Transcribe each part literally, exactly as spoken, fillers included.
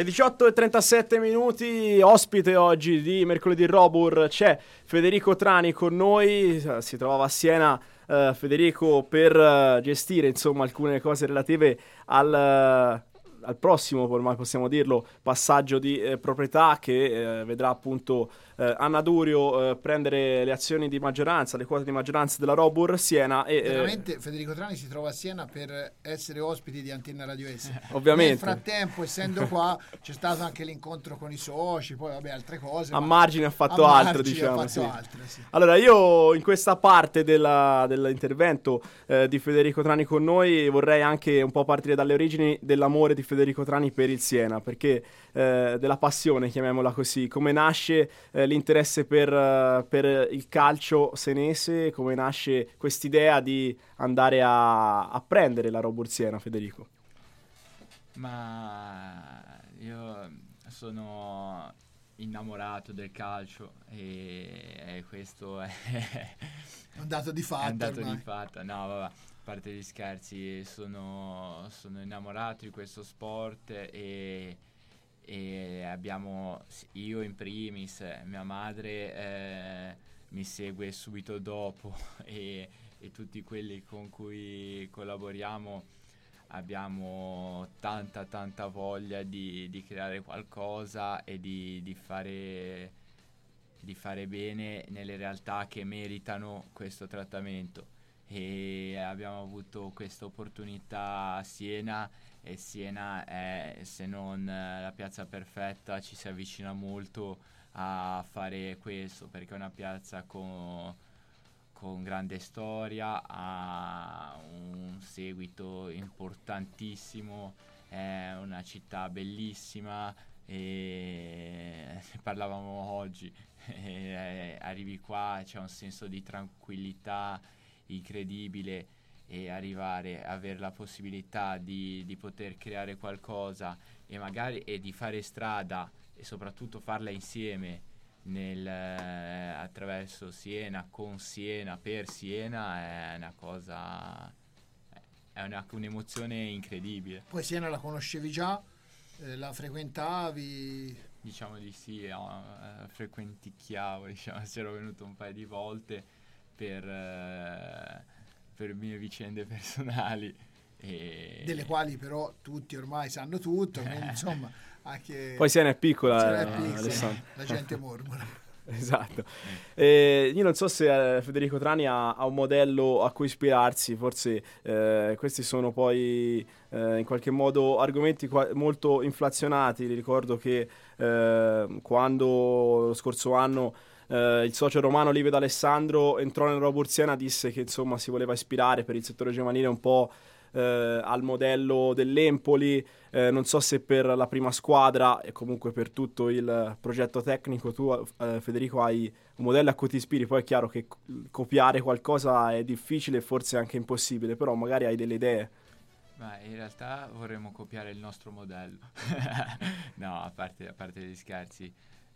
Le diciotto e trentasette minuti, ospite oggi di Mercoledì Robur c'è Federico Trani con noi, si trovava a Siena uh, Federico per uh, gestire insomma alcune cose relative al, uh, al prossimo, ormai possiamo dirlo, passaggio di eh, proprietà che eh, vedrà appunto eh, Anna Durio eh, prendere le azioni di maggioranza, le quote di maggioranza della Robur Siena e veramente eh, Federico Trani si trova a Siena per essere ospiti di Antenna Radio S. Ovviamente. Nel frattempo, essendo qua, c'è stato anche l'incontro con i soci, poi vabbè altre cose. A margine ha fatto a altro, margine diciamo. Ha fatto sì. altre, sì. Allora, io in questa parte della, dell'intervento eh, di Federico Trani con noi vorrei anche un po' partire dalle origini dell'amore di Federico Trani per il Siena, perché eh, della passione, chiamiamola così, come nasce eh, l'interesse per, uh, per il calcio senese, come nasce quest'idea di andare a, a prendere la Robur Siena, Federico? Ma io sono innamorato del calcio e, e questo è un dato di fatto. È un dato ormai. di fatto. No, vabbè, a parte gli scherzi, sono, sono innamorato di questo sport e, e abbiamo, io in primis, mia madre eh, mi segue subito dopo e, e tutti quelli con cui collaboriamo abbiamo tanta tanta voglia di, di creare qualcosa e di, di fare di fare bene nelle realtà che meritano questo trattamento, e abbiamo avuto questa opportunità a Siena, e Siena è, se non la piazza perfetta, ci si avvicina molto a fare questo, perché è una piazza con con grande storia, ha un seguito importantissimo, è una città bellissima e ne parlavamo oggi, e arrivi qua, c'è un senso di tranquillità incredibile, e arrivare a avere la possibilità di, di poter creare qualcosa e magari e di fare strada e soprattutto farla insieme nel, eh, attraverso Siena, con Siena, per Siena, è una cosa, è una, un'emozione incredibile. Poi Siena la conoscevi già, eh, la frequentavi? Diciamo di sì, no, eh, frequenticchiavo, diciamo, c'ero venuto un paio di volte per, eh, per mie vicende personali. E delle quali però tutti ormai sanno tutto, quindi insomma anche poi Siena è piccola, Siena è eh, piccola, Alessandro. la gente mormora. Esatto. Eh, io non so se eh, Federico Trani ha, ha un modello a cui ispirarsi, forse eh, questi sono poi eh, in qualche modo argomenti qua- molto inflazionati. Ricordo che eh, quando lo scorso anno Uh, il socio romano Livio D'Alessandro entrò nella Robur Siena, disse che insomma si voleva ispirare per il settore giovanile un po' uh, al modello dell'Empoli. Uh, non so se per la prima squadra e comunque per tutto il progetto tecnico tu uh, Federico hai un modello a cui ti ispiri. Poi è chiaro che co- copiare qualcosa è difficile e forse anche impossibile, però magari hai delle idee. Ma in realtà vorremmo copiare il nostro modello. No, a parte, a parte gli scherzi,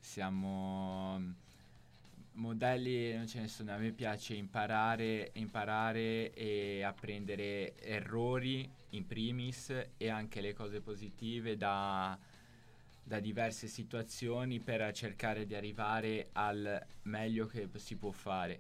siamo modelli, non ce ne sono. A me piace imparare, imparare e apprendere errori in primis e anche le cose positive da, da diverse situazioni per cercare di arrivare al meglio che si può fare.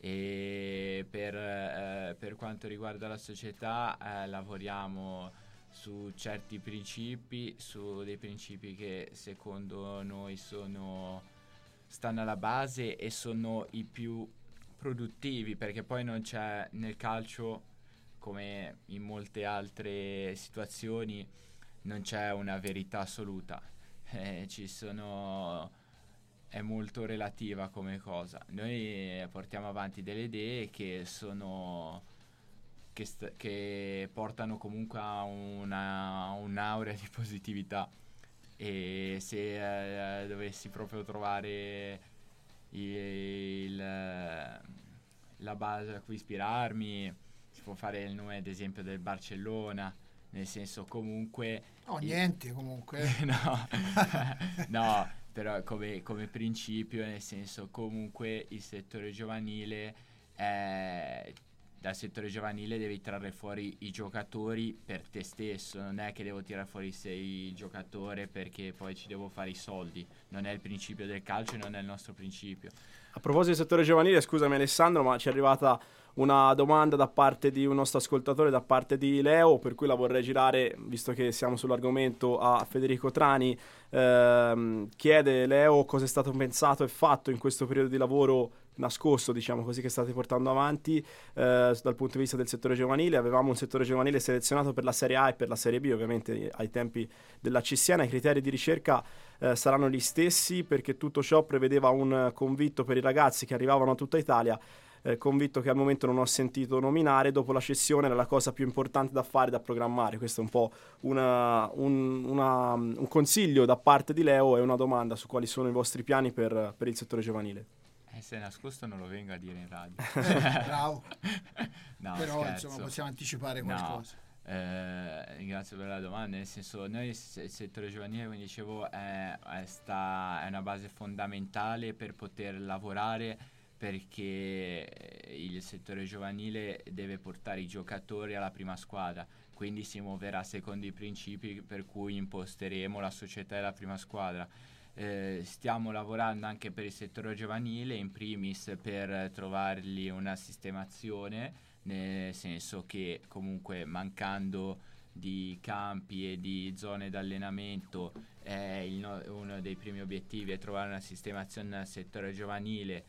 E per, eh, per quanto riguarda la società, eh, lavoriamo su certi principi, su dei principi che secondo noi sono stanno alla base e sono i più produttivi, perché poi non c'è nel calcio, come in molte altre situazioni, non c'è una verità assoluta, eh, ci sono è molto relativa come cosa. Noi portiamo avanti delle idee che sono che, st- che portano comunque a una, un'aurea di positività, e se eh, dovessi proprio trovare il, la base a cui ispirarmi, si può fare il nome ad esempio del Barcellona, nel senso comunque no il, niente comunque no no però come, come principio, nel senso comunque il settore giovanile è, dal settore giovanile devi trarre fuori i giocatori per te stesso, non è che devo tirare fuori sei il giocatore perché poi ci devo fare i soldi, non è il principio del calcio e non è il nostro principio. A proposito del settore giovanile, scusami Alessandro, ma ci è arrivata una domanda da parte di un nostro ascoltatore, da parte di Leo, per cui la vorrei girare, visto che siamo sull'argomento, a Federico Trani. Ehm, chiede Leo cosa è stato pensato e fatto in questo periodo di lavoro nascosto, diciamo così, che state portando avanti eh, dal punto di vista del settore giovanile. Avevamo un settore giovanile selezionato per la Serie A e per la Serie B, ovviamente ai tempi della C Siena. I criteri di ricerca eh, saranno gli stessi, perché tutto ciò prevedeva un convitto per i ragazzi che arrivavano a tutta Italia, eh, convitto che al momento non ho sentito nominare. Dopo la cessione era la cosa più importante da fare, da programmare. Questo è un po' una, un, una, un consiglio da parte di Leo e una domanda su quali sono i vostri piani per, per il settore giovanile. Eh, se è nascosto non lo vengo a dire in radio. Bravo. No, Però scherzo. insomma possiamo anticipare No. qualcosa. Eh, ringrazio per la domanda, nel senso, noi il settore giovanile, come dicevo, è, è, sta, è una base fondamentale per poter lavorare, perché il settore giovanile deve portare i giocatori alla prima squadra, quindi si muoverà secondo i principi per cui imposteremo la società e la prima squadra. Eh, stiamo lavorando anche per il settore giovanile, in primis per trovargli una sistemazione, nel senso che comunque mancando di campi e di zone d'allenamento è il no- uno dei primi obiettivi è trovare una sistemazione nel settore giovanile,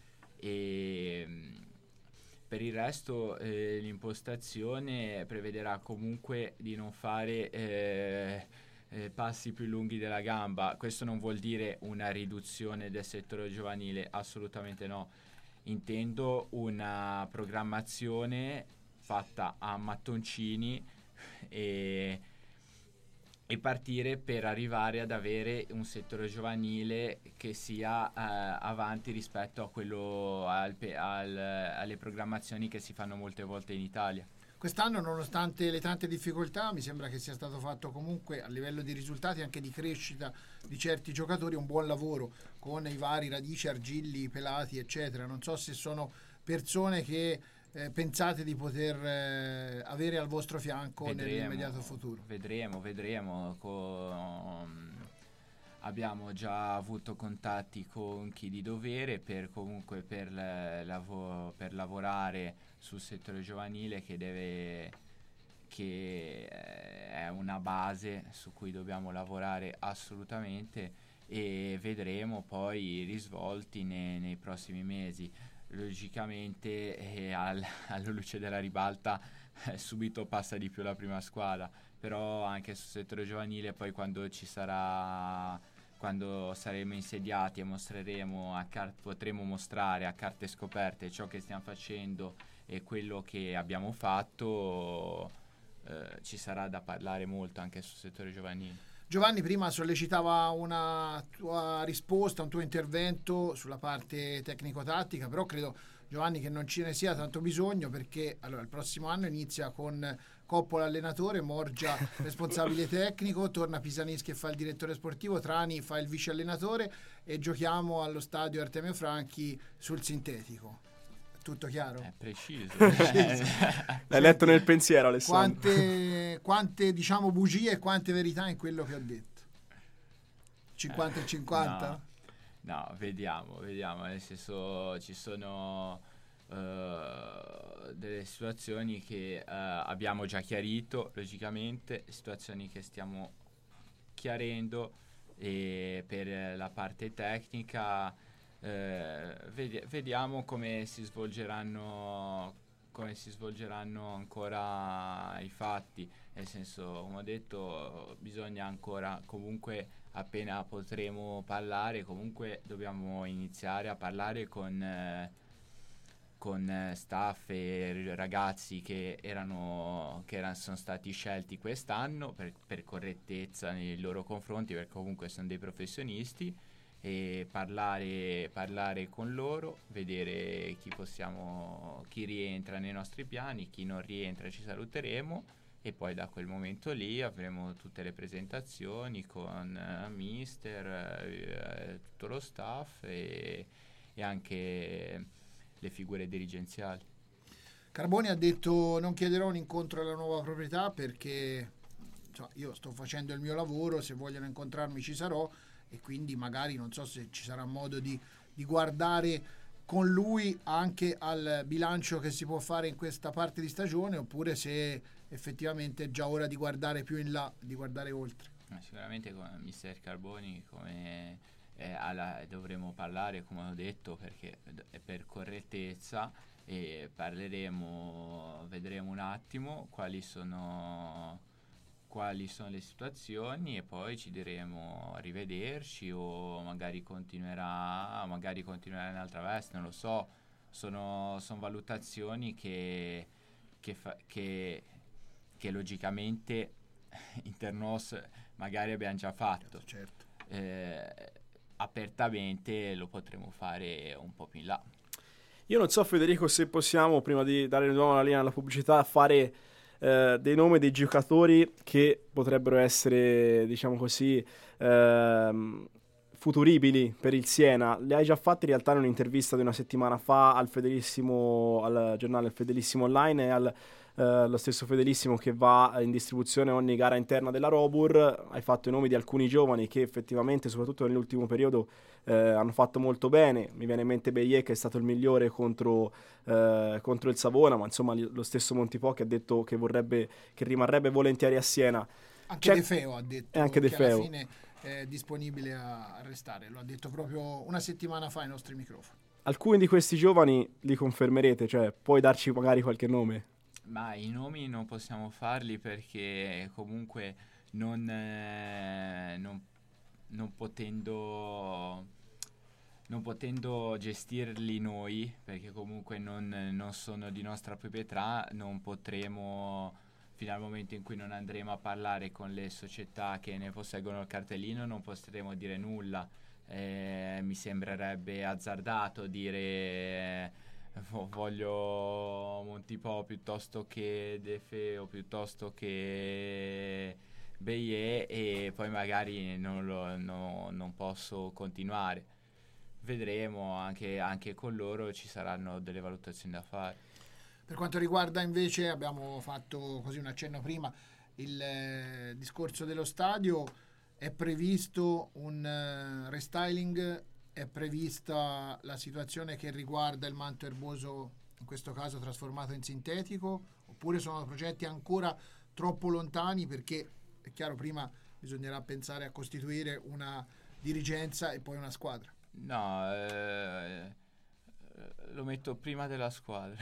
e mh, per il resto eh, l'impostazione prevederà comunque di non fare eh, eh, passi più lunghi della gamba. Questo non vuol dire una riduzione del settore giovanile, assolutamente no. Intendo una programmazione fatta a mattoncini e, e partire per arrivare ad avere un settore giovanile che sia eh, avanti rispetto a quello al, al, alle programmazioni che si fanno molte volte in Italia. Quest'anno, nonostante le tante difficoltà, mi sembra che sia stato fatto comunque a livello di risultati, anche di crescita di certi giocatori, un buon lavoro con i vari Radici, Argilli, Pelati, eccetera. Non so se sono persone che eh, pensate di poter eh, avere al vostro fianco Vedremo, nell'immediato futuro. Vedremo, vedremo. Con... Abbiamo già avuto contatti con chi di dovere per comunque per, lavo- per lavorare sul settore giovanile, che deve che è una base su cui dobbiamo lavorare assolutamente, e vedremo poi i risvolti nei, nei prossimi mesi. Logicamente eh, al, alla luce della ribalta eh, subito passa di più la prima squadra, però anche sul settore giovanile poi quando ci sarà quando saremo insediati e mostreremo a car- potremo mostrare a carte scoperte ciò che stiamo facendo e quello che abbiamo fatto, eh, ci sarà da parlare molto anche sul settore giovanile. Giovanni prima sollecitava una tua risposta, un tuo intervento sulla parte tecnico-tattica, però credo, Giovanni, che non ce ne sia tanto bisogno, perché allora il prossimo anno inizia con Coppola allenatore, Morgia responsabile tecnico, torna Pisaneschi che fa il direttore sportivo, Trani fa il vice allenatore e giochiamo allo stadio Artemio Franchi sul sintetico. Tutto chiaro? È preciso. L'hai letto nel pensiero, Alessandro. Quante, quante diciamo bugie e quante verità in quello che ho detto? cinquanta e cinquanta? No, no, vediamo, vediamo. Nel senso, ci sono uh, delle situazioni che uh, abbiamo già chiarito, logicamente, situazioni che stiamo chiarendo, e per la parte tecnica Eh, vedi- vediamo come si svolgeranno come si svolgeranno ancora i fatti, nel senso, come ho detto, bisogna ancora, comunque appena potremo parlare, comunque dobbiamo iniziare a parlare con eh, con eh, staff e ragazzi che erano che erano, sono stati scelti quest'anno per, per correttezza nei loro confronti, perché comunque sono dei professionisti, e parlare, parlare con loro, vedere chi possiamo, chi rientra nei nostri piani, chi non rientra ci saluteremo, e poi da quel momento lì avremo tutte le presentazioni con uh, mister, uh, tutto lo staff e, e anche le figure dirigenziali. Carboni ha detto: non chiederò un incontro alla nuova proprietà perché insomma, io sto facendo il mio lavoro, se vogliono incontrarmi ci sarò, e quindi magari non so se ci sarà modo di, di guardare con lui anche al bilancio che si può fare in questa parte di stagione, oppure se effettivamente è già ora di guardare più in là, di guardare oltre. Sicuramente con mister Carboni come eh, alla, dovremo parlare, come ho detto, perché è per correttezza, e parleremo, vedremo un attimo quali sono quali sono le situazioni e poi ci diremo arrivederci, o magari continuerà magari continuerà in altra veste, non lo so. Sono, sono valutazioni che che, fa, che che logicamente internos magari abbiamo già fatto. Certo. Eh, apertamente lo potremo fare un po' più in là. Io non so, Federico, se possiamo, prima di dare di nuovo la linea alla pubblicità, fare eh, dei nomi dei giocatori che potrebbero essere, diciamo così, ehm, futuribili per il Siena. Le hai già fatte in realtà in un'intervista di una settimana fa al Fedelissimo, al giornale Fedelissimo Online, e al Uh, lo stesso Fedelissimo che va in distribuzione ogni gara interna della Robur. Hai fatto i nomi di alcuni giovani che effettivamente, soprattutto nell'ultimo periodo, uh, hanno fatto molto bene. Mi viene in mente Beillet, che è stato il migliore contro, uh, contro il Savona, ma insomma lo stesso Montipò che ha detto che vorrebbe, che rimarrebbe volentieri a Siena. Anche C'è... De Feo ha detto e anche De che Feo. alla fine è disponibile a, a restare, lo ha detto proprio una settimana fa ai nostri microfoni. Alcuni di questi giovani li confermerete? Cioè, puoi darci magari qualche nome? Ma i nomi non possiamo farli perché comunque non, eh, non, non potendo non potendo gestirli noi, perché comunque non, non sono di nostra proprietà, non potremo, fino al momento in cui non andremo a parlare con le società che ne posseggono il cartellino, non potremo dire nulla. Eh, mi sembrerebbe azzardato dire eh, voglio Montipò piuttosto che De Feo, piuttosto che Beillet, e poi magari non, lo, no, non posso continuare. Vedremo, anche, anche con loro ci saranno delle valutazioni da fare. Per quanto riguarda invece, abbiamo fatto così un accenno prima, il eh, discorso dello stadio, è previsto un uh, restyling, è prevista la situazione che riguarda il manto erboso, in questo caso trasformato in sintetico, oppure sono progetti ancora troppo lontani, perché è chiaro prima bisognerà pensare a costituire una dirigenza e poi una squadra. No, eh, lo metto prima della squadra.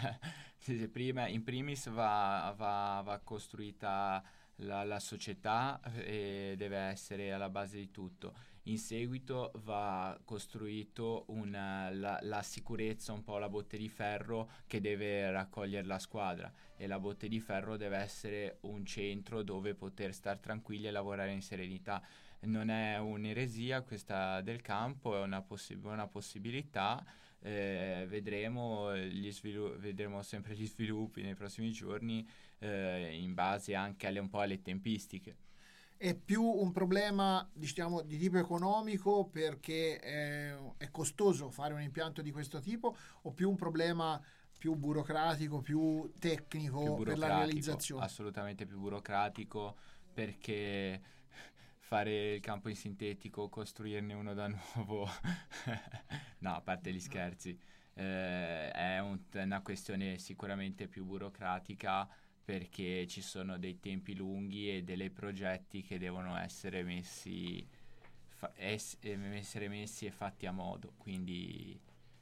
Prima, in primis va, va, va costruita la, la società e deve essere alla base di tutto. In seguito va costruito una, la, la sicurezza, un po' la botte di ferro che deve raccogliere la squadra, e la botte di ferro deve essere un centro dove poter star tranquilli e lavorare in serenità. Non è un'eresia questa del campo, è una, possi- una possibilità. Eh, vedremo, gli svilu- vedremo sempre gli sviluppi nei prossimi giorni, eh, in base anche alle, un po' alle tempistiche. È più un problema, diciamo, di tipo economico, perché è, è costoso fare un impianto di questo tipo, o più un problema più burocratico, più tecnico Più burocratico, per la realizzazione? Assolutamente più burocratico, perché fare il campo in sintetico, costruirne uno da nuovo no, a parte gli scherzi, eh, è, un, è una questione sicuramente più burocratica, perché ci sono dei tempi lunghi e dei progetti che devono essere messi fa, es, essere messi e fatti a modo, quindi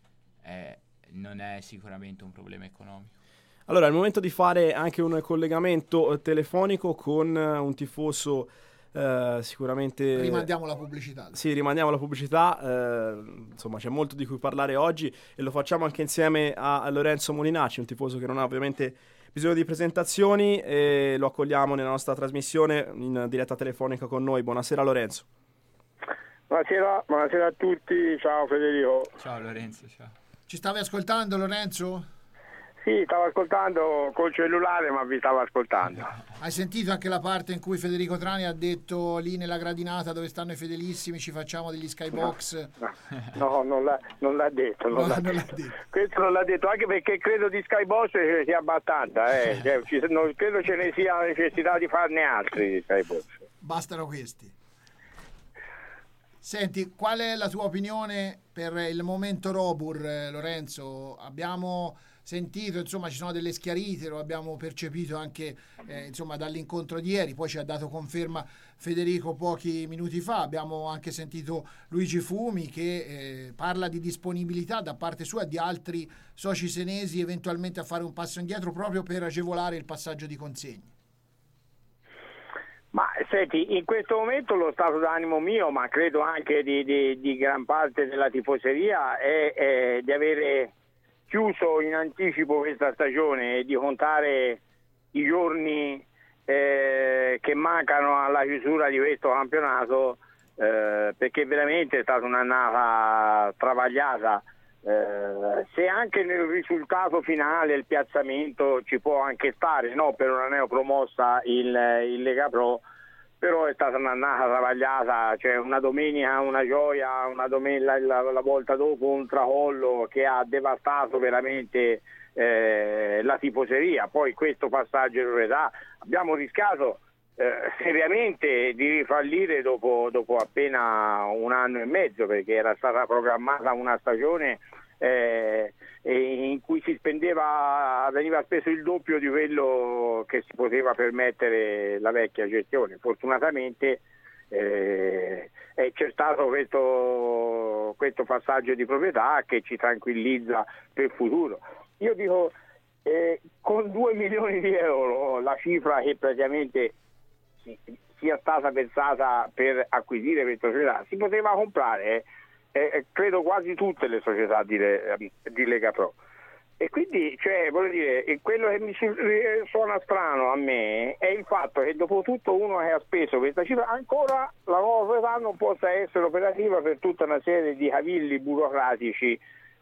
è, non è sicuramente un problema economico. Allora, è il momento di fare anche un collegamento telefonico con un tifoso. Uh, sicuramente rimandiamo la pubblicità. Sì, rimandiamo la pubblicità. Uh, insomma, c'è molto di cui parlare oggi, e lo facciamo anche insieme a, a Lorenzo Molinacci, un tifoso che non ha ovviamente bisogno di presentazioni, e lo accogliamo nella nostra trasmissione in diretta telefonica con noi. Buonasera Lorenzo. Buonasera, buonasera a tutti, ciao Federico. Ciao Lorenzo, ciao. Ci stavi ascoltando, Lorenzo? Sì, stavo ascoltando col cellulare, ma vi stavo ascoltando. Hai sentito anche la parte in cui Federico Trani ha detto lì nella gradinata dove stanno i fedelissimi ci facciamo degli skybox? No, no, non, l'ha, non l'ha detto. Non, No, l'ha non l'ha detto. detto. Questo non l'ha detto, anche perché credo di skybox ce sia abbastanza. Eh. Cioè, ci, non credo ce ne sia la necessità di farne altri di skybox. Bastano questi. Senti, qual è la tua opinione per il momento Robur, eh, Lorenzo? Abbiamo sentito, insomma, ci sono delle schiarite, lo abbiamo percepito anche eh, insomma, dall'incontro di ieri, poi ci ha dato conferma Federico pochi minuti fa, abbiamo anche sentito Luigi Fumi che eh, parla di disponibilità da parte sua di altri soci senesi eventualmente a fare un passo indietro proprio per agevolare il passaggio di consegne. Ma senti, in questo momento lo stato d'animo mio, ma credo anche di, di, di gran parte della tifoseria, è, è di avere chiuso in anticipo questa stagione e di contare i giorni eh, che mancano alla chiusura di questo campionato, eh, perché veramente è stata un'annata travagliata. Eh, se anche nel risultato finale il piazzamento ci può anche stare, no, per una neopromossa il, il Lega Pro, però è stata un'annata travagliata, cioè una domenica una gioia, una domenica la, la volta dopo un tracollo che ha devastato veramente eh, la tifoseria. Poi questo passaggio di proprietà abbiamo rischiato eh, seriamente di rifallire dopo, dopo appena un anno e mezzo, perché era stata programmata una stagione eh, in cui si spendeva, veniva speso il doppio di quello che si poteva permettere la vecchia gestione. Fortunatamente eh, c'è stato questo, questo passaggio di proprietà che ci tranquillizza per il futuro. Io dico, eh, con due milioni di euro, la cifra che praticamente sia stata pensata per acquisire questa società, si poteva comprare eh, credo quasi tutte le società di, di Lega Pro, e quindi cioè voglio dire, quello che mi suona strano a me è il fatto che dopo tutto uno che ha speso questa cifra ancora la nuova società non possa essere operativa per tutta una serie di cavilli burocratici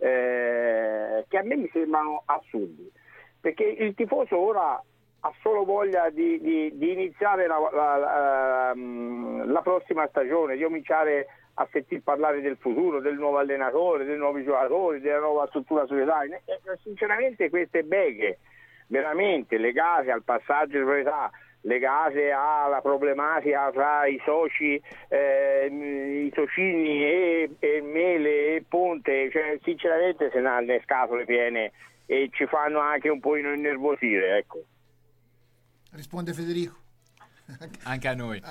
eh, che a me mi sembrano assurdi, perché il tifoso ora ha solo voglia di, di, di iniziare la, la, la, la prossima stagione, di cominciare a sentir parlare del futuro, del nuovo allenatore, dei nuovi giocatori, della nuova struttura societaria. E, sinceramente queste beghe veramente legate al passaggio di proprietà, legate alla problematica tra i soci, eh, i socini e, e Mele e Ponte, cioè sinceramente se ne hanno le scatole piene e ci fanno anche un po' innervosire, ecco. Risponde Federico. Anche a noi.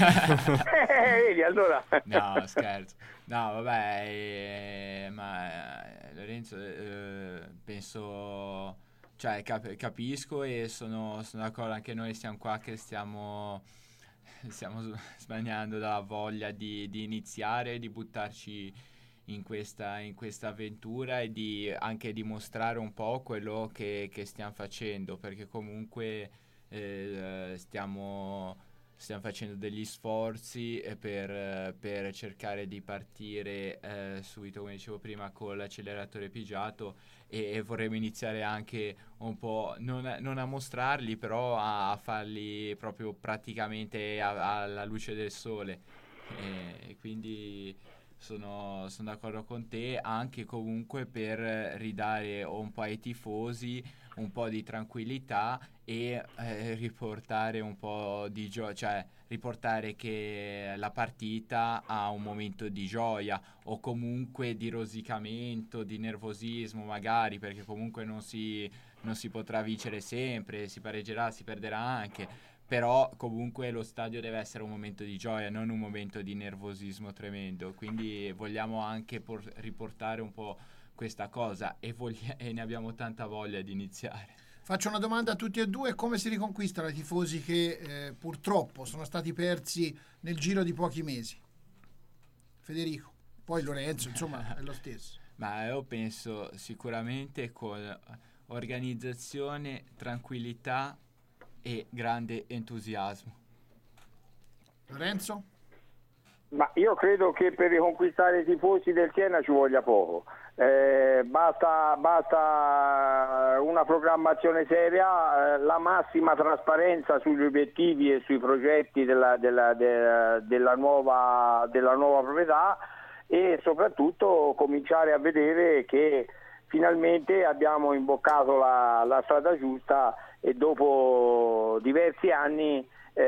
eh, vedi, allora. No, scherzo. No, vabbè, eh, ma eh, Lorenzo, eh, penso, cioè cap- capisco e sono, sono d'accordo, anche noi stiamo qua che stiamo, stiamo smaniando dalla voglia di, di iniziare, di buttarci in questa, in questa avventura e di anche dimostrare un po' quello che, che stiamo facendo, perché comunque Eh, stiamo, stiamo facendo degli sforzi per, per cercare di partire eh, subito, come dicevo prima, con l'acceleratore pigiato e, e vorremmo iniziare anche un po', non a, non a mostrarli, però a, a farli proprio praticamente a, alla luce del sole, e, e quindi sono, sono d'accordo con te, anche comunque per ridare un po' ai tifosi un po' di tranquillità e eh, riportare un po' di gioia, cioè riportare che la partita ha un momento di gioia o comunque di rosicamento, di nervosismo magari, perché comunque non si, non si potrà vincere sempre, si pareggerà, si perderà anche, però comunque lo stadio deve essere un momento di gioia, non un momento di nervosismo tremendo, quindi vogliamo anche por- riportare un po' questa cosa e, voglia- e ne abbiamo tanta voglia di iniziare. Faccio una domanda a tutti e due: come si riconquistano i tifosi che eh, purtroppo sono stati persi nel giro di pochi mesi? Federico, poi Lorenzo, insomma è lo stesso. Ma io penso sicuramente con organizzazione, tranquillità e grande entusiasmo. Lorenzo? Ma io credo che per riconquistare i tifosi del Siena ci voglia poco. Eh, basta, basta una programmazione seria, eh, la massima trasparenza sugli obiettivi e sui progetti della, della, della, della, nuova, della nuova proprietà, e soprattutto cominciare a vedere che finalmente abbiamo imboccato la, la strada giusta, e dopo diversi anni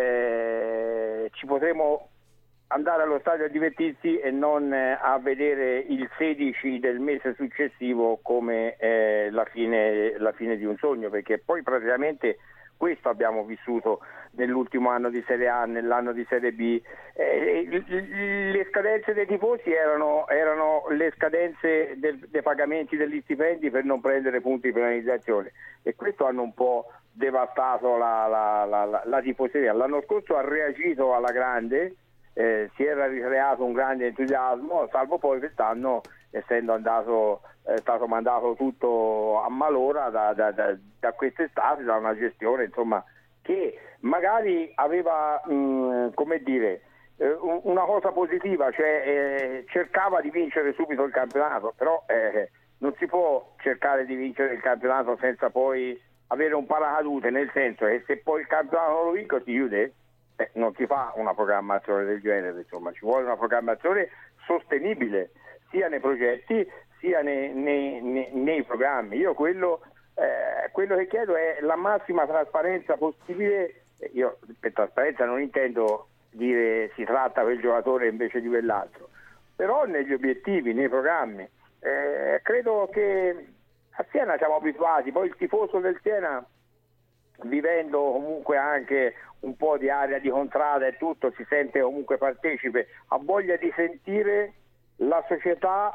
eh, ci potremo andare allo stadio a divertirsi e non eh, a vedere il sedici del mese successivo come eh, la fine, la fine di un sogno, perché poi praticamente questo abbiamo vissuto nell'ultimo anno di Serie A, nell'anno di Serie B. Eh, le scadenze dei tifosi erano, erano le scadenze del, dei pagamenti degli stipendi per non prendere punti di penalizzazione, e questo hanno un po' devastato la, la, la, la, la tifoseria. L'anno scorso ha reagito alla grande, Eh, si era ricreato un grande entusiasmo, salvo poi quest'anno, essendo andato è stato mandato tutto a malora da, da, da, da quest'estate, da una gestione insomma che magari aveva mh, come dire eh, una cosa positiva, cioè eh, cercava di vincere subito il campionato, però eh, non si può cercare di vincere il campionato senza poi avere un paracadute, nel senso che se poi il campionato non lo vinco si chiude. Eh, non si fa una programmazione del genere, insomma ci vuole una programmazione sostenibile sia nei progetti sia nei, nei, nei, nei programmi. Io quello, eh, quello che chiedo è la massima trasparenza possibile. Io per trasparenza non intendo dire si tratta quel giocatore invece di quell'altro, però negli obiettivi, nei programmi. Eh, credo che a Siena siamo abituati, poi il tifoso del Siena, vivendo comunque anche un po' di area di contrada e tutto, si sente comunque partecipe, ha voglia di sentire la società,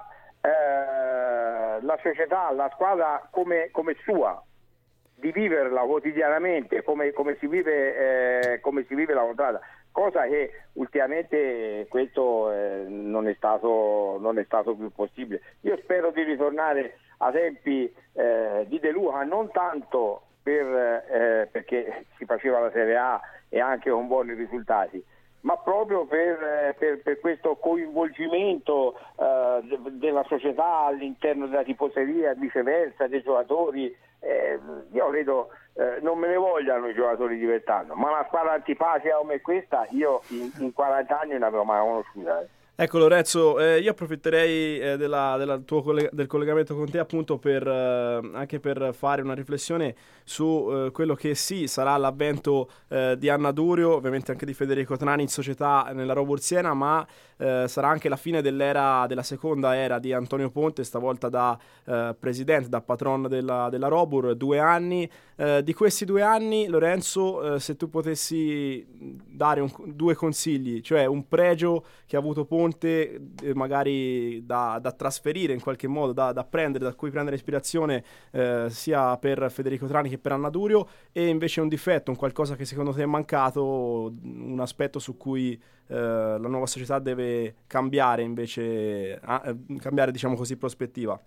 eh, la società, la squadra come, come sua, di viverla quotidianamente come, come, si vive, eh, come si vive la contrada, cosa che ultimamente questo eh, non è stato, non è stato più possibile. Io spero di ritornare a tempi eh, di De Luca, non tanto Per, eh, perché si faceva la Serie A e anche con buoni risultati, ma proprio per, eh, per, per questo coinvolgimento eh, de- della società all'interno della tifoseria, viceversa, dei giocatori. Eh, io credo eh, non me ne vogliano i giocatori di quest'anno, ma una squadra antipatica come questa io in, in quaranta anni non l'avevo mai conosciuta. Eh. Ecco Lorenzo, eh, io approfitterei eh, della, della tuo collega- del collegamento con te appunto per eh, anche per fare una riflessione su eh, quello che sì sarà l'avvento eh, di Anna Durio, ovviamente anche di Federico Trani in società nella Robur Siena, ma eh, sarà anche la fine dell'era, della seconda era di Antonio Ponte, stavolta da eh, presidente, da patron della, della Robur, due anni. Eh, di questi due anni, Lorenzo, eh, se tu potessi dare un, due consigli, cioè un pregio che ha avuto Ponte, eh, magari da, da trasferire in qualche modo, da, da prendere, da cui prendere ispirazione eh, sia per Federico Trani che per Anna Durio, e invece un difetto, un qualcosa che secondo te è mancato, un aspetto su cui eh, la nuova società deve cambiare invece, ah, cambiare diciamo così prospettiva.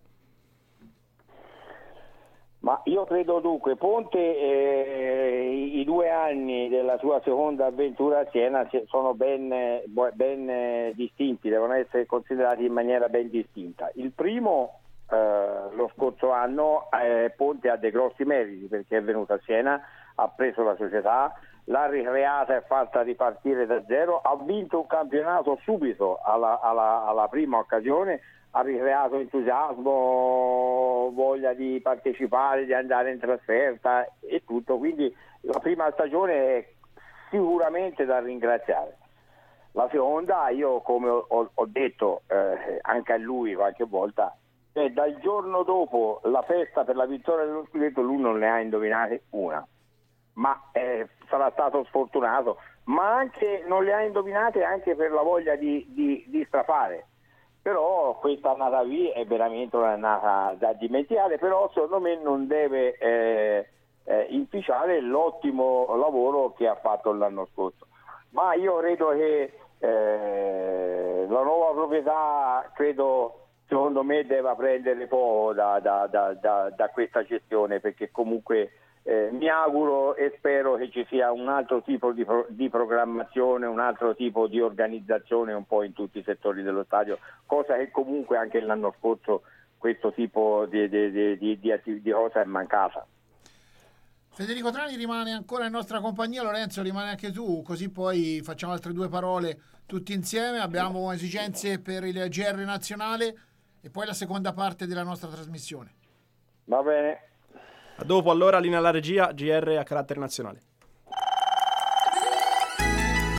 Ma io credo dunque, Ponte eh, i due anni della sua seconda avventura a Siena sono ben, ben distinti, devono essere considerati in maniera ben distinta. Il primo, eh, lo scorso anno, eh, Ponte ha dei grossi meriti perché è venuto a Siena, ha preso la società, l'ha ricreata e fatta ripartire da zero, ha vinto un campionato subito alla, alla, alla prima occasione, ha ricreato entusiasmo, voglia di partecipare, di andare in trasferta e tutto, quindi la prima stagione è sicuramente da ringraziare. La seconda, io come ho, ho detto eh, anche a lui qualche volta, eh, dal giorno dopo la festa per la vittoria dello scudetto lui non ne ha indovinate una, ma eh, sarà stato sfortunato, ma anche non le ha indovinate anche per la voglia di, di, di strafare. Però questa annata qui è veramente un'annata da dimenticare, però secondo me non deve eh, eh, inficiare l'ottimo lavoro che ha fatto l'anno scorso. Ma io credo che eh, la nuova proprietà, credo, secondo me, deve prendere poco da, da, da, da, da questa gestione, perché comunque Eh, mi auguro e spero che ci sia un altro tipo di, pro- di programmazione, un altro tipo di organizzazione un po' in tutti i settori dello stadio, cosa che comunque anche l'anno scorso questo tipo di, di, di, di, di, attiv- di cosa è mancata. Federico Trani rimane ancora in nostra compagnia, Lorenzo rimane anche tu, così poi facciamo altre due parole tutti insieme. Abbiamo esigenze per il G R nazionale e poi la seconda parte della nostra trasmissione. Va bene. A dopo allora, linea alla regia, G R a carattere nazionale.